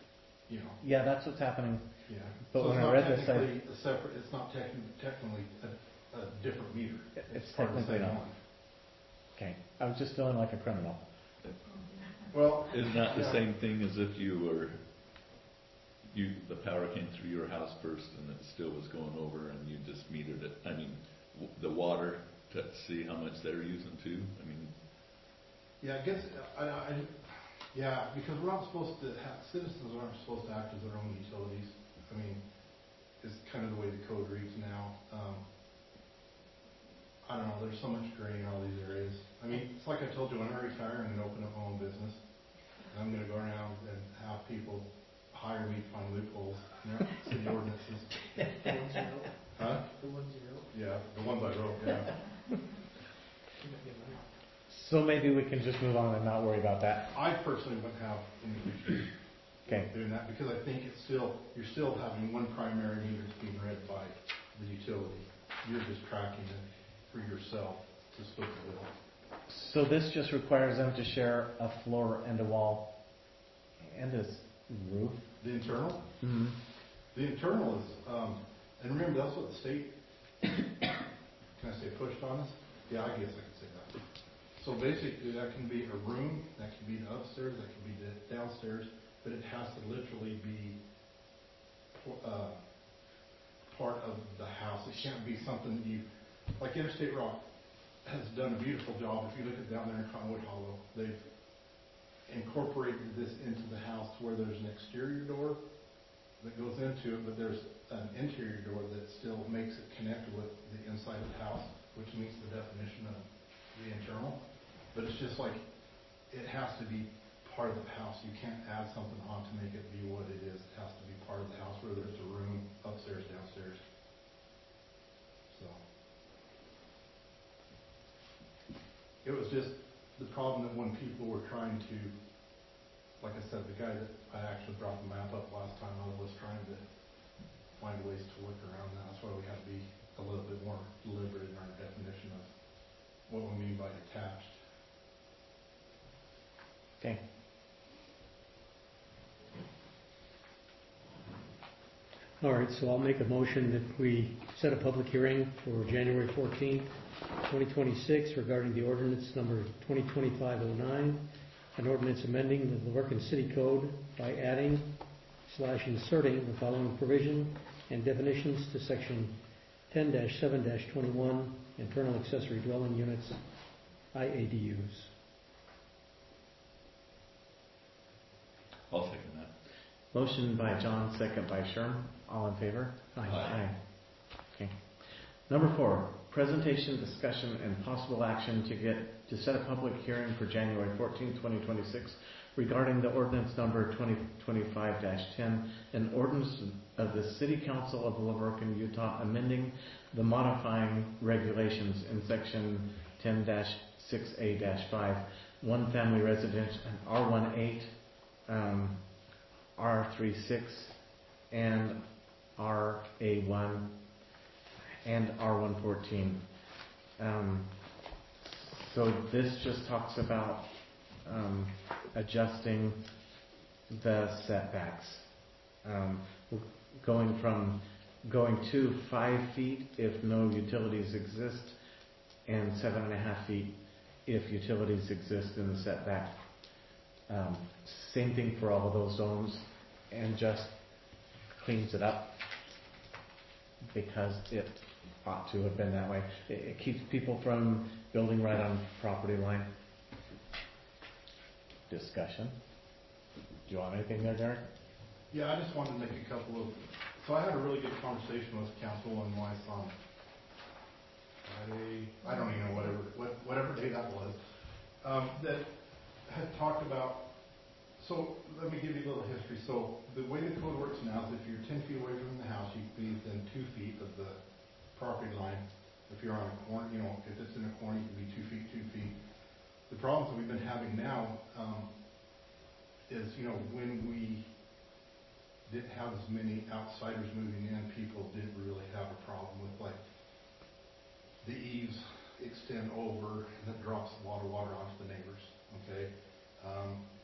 you know, Yeah, that's what's happening. yeah. But So when it's I not read this, I- technically a separate, it's not techni- technically a, a different meter. It's part of the technically same not. one. Okay, I was just feeling like a criminal. Well, Isn't that the yeah. same thing as if you were, you, the power came through your house first and it still was going over and you just metered it? I mean, w- the water to see how much they're using too? I mean, Yeah, I guess, I, I, yeah, because we're not supposed to have, citizens aren't supposed to act as their own utilities. I mean, it's kind of the way the code reads now. Um, I don't know, there's so much gray in all these areas. I mean, it's like I told you, when I retire, I'm gonna open up my own business. And I'm gonna go around and have people hire me to find loopholes in their city ordinances. The ones you wrote? Huh? The ones you wrote? Yeah, the ones I wrote, yeah. You might get money. So maybe we can just move on and not worry about that. I personally wouldn't have any issue Okay. doing that, because I think it's still, you're still having one primary meter that's being read by the utility. You're just tracking it for yourself to split the bill. So this just requires them to share a floor and a wall and a s- roof? The internal? Mm-hmm. The internal is, um, and remember, that's what the state, can I say pushed on us? Yeah, I guess I could say that. So basically, that can be a room, that can be the upstairs, that can be the downstairs, but it has to literally be, uh, part of the house. It can't be something that you, like Interstate Rock has done a beautiful job. If you look at down there in Cottonwood Hollow, they've incorporated this into the house where there's an exterior door that goes into it, but there's an interior door that still makes it connect with the inside of the house, which meets the definition of the internal. But it's just like, it has to be part of the house. You can't add something on to make it be what it is. It has to be part of the house, whether it's a room, upstairs, downstairs. So. It was just the problem that when people were trying to, like I said, the guy that I actually brought the map up last time, I was trying to find ways to work around that. That's why we had to be a little bit more deliberate in our definition of what we mean by attached. Okay. All right, so I'll make a motion that we set a public hearing for January fourteenth, twenty twenty-six regarding the ordinance number twenty twenty-five oh nine, an ordinance amending the Liverpool City Code by adding slash inserting the following provision and definitions to section ten dash seven dash twenty-one, internal accessory dwelling units, I A D Us. I'll second that. Motion by John, second by Sherm. All in favor? Aye. Aye. Okay. Number four, presentation, discussion, and possible action to get, to set a public hearing for January fourteenth, twenty twenty-six regarding the ordinance number twenty twenty-five dash ten, an ordinance of the City Council of Liverpool, Utah, amending the modifying regulations in section ten dash six A dash five, one family residence, and R one eight, um, R three six, and R A one, and R one fourteen. Um, so this just talks about um, adjusting the setbacks, um, going from going to five feet if no utilities exist, and seven and a half feet if utilities exist in the setback. Um, same thing for all of those zones, and just cleans it up because it ought to have been that way. It, it keeps people from building right on property line. Discussion. Do you want anything there, Derek? Yeah, I just wanted to make a couple of, so I had a really good conversation with Councilwoman Weiss on Friday, I don't even know, whatever, what, whatever day that was, um, that had talked about, so let me give you a little history. So the way the code works now is if you're ten feet away from the house, you can be within two feet of the property line. If you're on a corner, you know, if it's in a corner, you can be two feet, two feet. The problems that we've been having now um, is, you know, when we didn't have as many outsiders moving in, people didn't really have a problem with, like, the eaves extend over and it drops a lot of water onto the neighbors, okay? Um, there was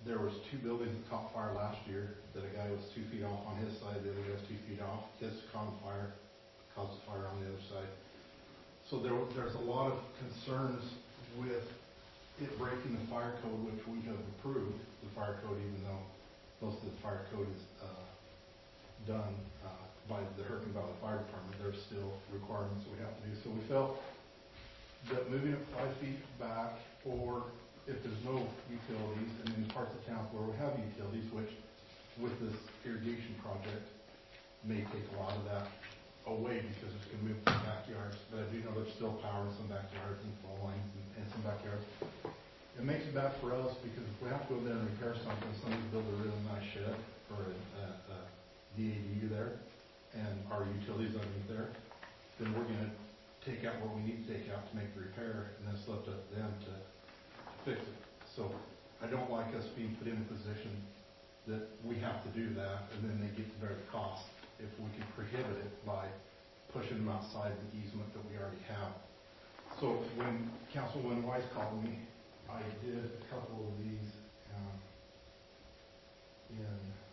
two buildings that caught fire last year, that a guy was two feet off on his side, the other guy was two feet off. His caught on fire, caused a fire on the other side. So there, there's a lot of concerns with it breaking the fire code, which we have approved, the fire code, even though most of the fire code is uh, done uh, by the Hurricane Valley Fire Department. There's still requirements that we have to do. So we felt that moving it five feet back, or if there's no utilities, and in parts of town where we have utilities, which with this irrigation project may take a lot of that away because it's going to move to backyards. But I do know there's still power in some backyards and phone lines and, and some backyards. It makes it bad for us because if we have to go there and repair something, somebody build a really nice shed for a, a, a D A D U there, and our utilities underneath there, then we're going to take out what we need to take out to make the repair, and then it's left up to them to fix it. So I don't like us being put in a position that we have to do that, and then they get to bear the cost if we can prohibit it by pushing them outside the easement that we already have. So when Councilwoman Wise called me, I did a couple of these um, in,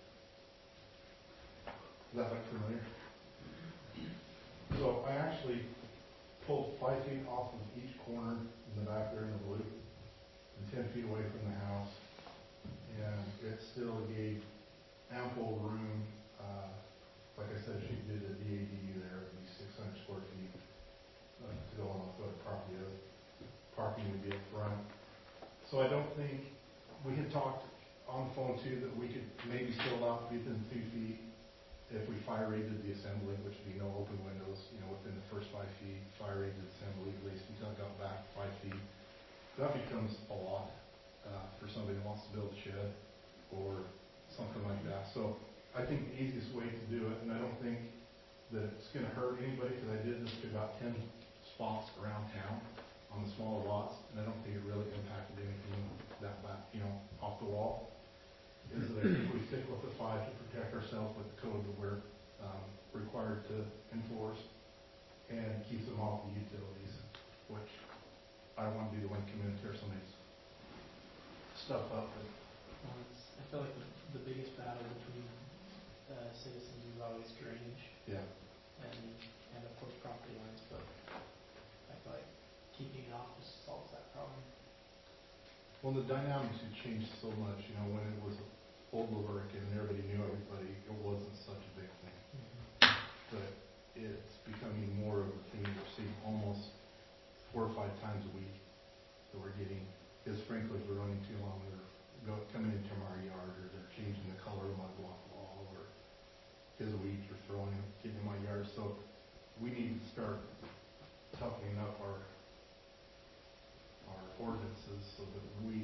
does that look familiar? So I actually pulled five feet off of each corner in the back there in the blue, and ten feet away from the house, and it still gave ample room. Uh, like I said, she did a D A D U there, it'd be six hundred square feet uh, to go on with what the property is. Parking would be up front. So I don't think, we had talked on the phone too that we could maybe still allow it to be within two feet if we fire rated the assembly, which would be no open windows, you know, within the first five feet, fire rated assembly at least until it got back five feet. That becomes a lot uh, for somebody who wants to build a shed or something like that. So I think the easiest way to do it, and I don't think that it's going to hurt anybody, because I did this to about ten spots around town on the smaller lots, and I don't think it really impacted anything that back, you know, off the wall. Is that I think we stick with the five to protect ourselves with the code that we're um, required to enforce, and keeps them off the utilities, which I don't want to be the one to come in and tear somebody's stuff up. But Um, it's, I feel like the, the biggest battle between uh, citizens is always drainage yeah, and, and of course property lines, but I feel like keeping it off just solves that problem. well, the dynamics have changed so much. You know, when it was old Laverick and everybody knew everybody, it wasn't such a big thing. Mm-hmm. But it's becoming more of a thing that we're seeing almost four or five times a week that we're getting. His sprinklers are running too long, or go, coming into our yard, or they're changing the color of my block wall, or his weeds are throwing, getting in my yard. So we need to start toughening up our our ordinances so that we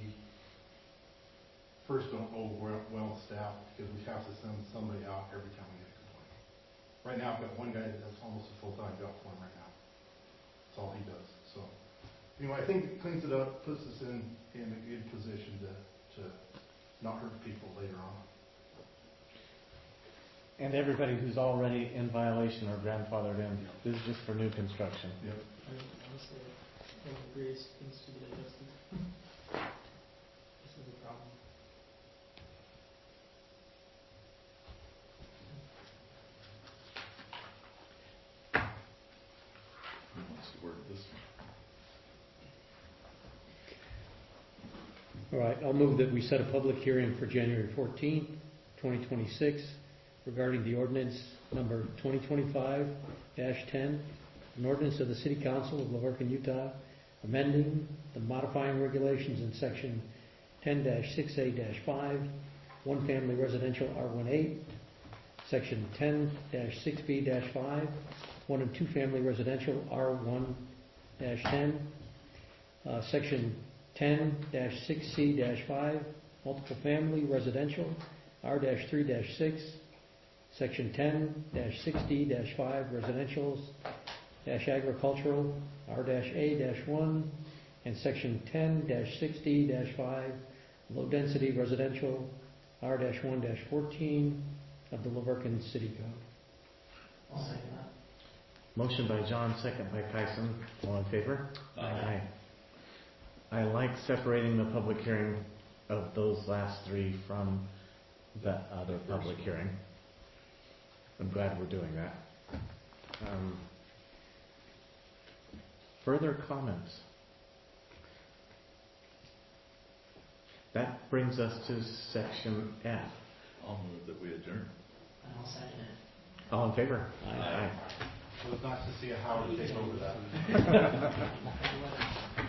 first don't overwhelm staff, because we have to send somebody out every time we get a complaint. Right now, I've got one guy that's almost a full-time job for him right now. That's all he does. So anyway, I think it cleans it up, puts us in, in a good position to, to not hurt people later on. And everybody who's already in violation or grandfathered in, this is just for new construction. Yep. I mean, honestly, one of the greatest things to get adjusted. This is the problem. Who wants to word this one? All right, I'll move that we set a public hearing for January fourteenth, twenty twenty-six regarding the ordinance number twenty twenty-five dash ten, an ordinance of the City Council of Laverton, Utah, amending the modifying regulations in section ten dash six A dash five, one family residential R eighteen, section ten dash six B dash five, one and two family residential R one dash ten, uh, section ten dash six C dash five, multiple family residential R three dash six, section ten dash six D dash five, residentials dash agricultural R A dash one, and section ten dash six D dash five, low density residential R one dash fourteen of the Laverton City Code. I'll second that. Motion by John, second by Kyson. All in favor? Aye. I like separating the public hearing of those last three from the other public hearing. I'm glad we're doing that. Um, further comments? That brings us to section F. I'll move that we adjourn. And I'll second it. All in favor? Aye. It was nice to see a Howard take over that.